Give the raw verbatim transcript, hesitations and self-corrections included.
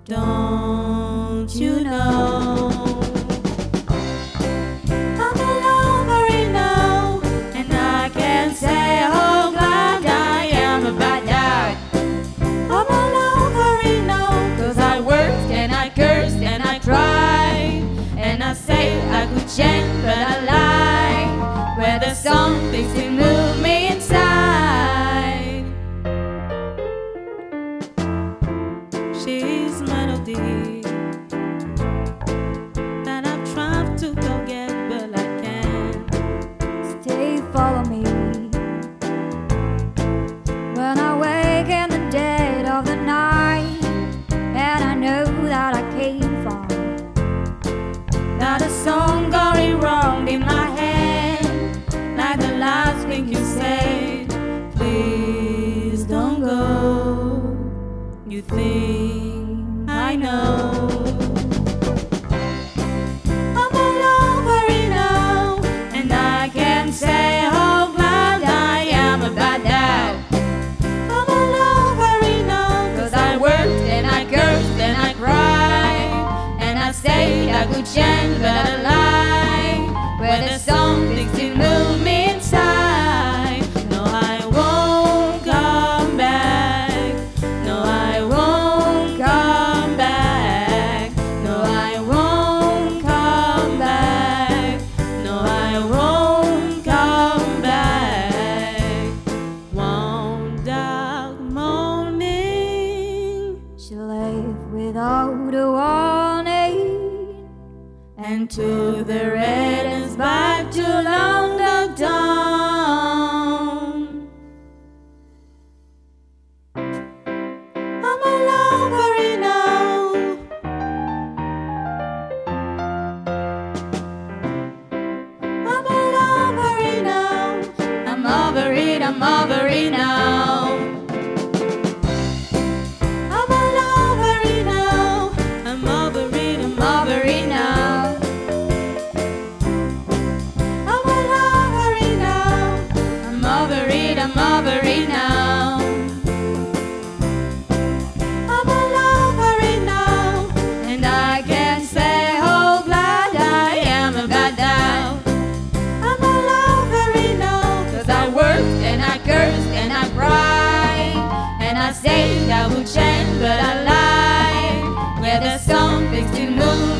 Don't you know I'm a lover now, and I can say how glad I am about that. I'm a lover now, 'cause I worked and I cursed and I tried, and I say I could change but I lie, where there's something to move me inside. She's melody that I've tried to forget, but I can't. Stay, follow me when I wake in the dead of the night, and I know that I came far. Not a song going wrong in my head, like the last thing you said. Please don't go. You think I know I'm a lover now, and I can say how glad I am about that. I'm a lover now, 'cause I worked and I cursed and I cried, and I say I could change but I lie, where there's something to move me inside. No, I won't come back. No, I won't come back. No, I won't come back. No, I won't come back. One dark morning She left without a warning, and took the red ends back to London town. I'm a lover now. I'm a lover now. I'm over it, I'm over it now. I'm a lover now. I'm over it, I'm over it now. I'm a lover now. I'm over it, I'm over it now. I'm a lover now, and I can say how glad I am about that. I'm a lover now, 'cause I worked and I cursed and I cried, and I said I would change but I lied, where there's something to move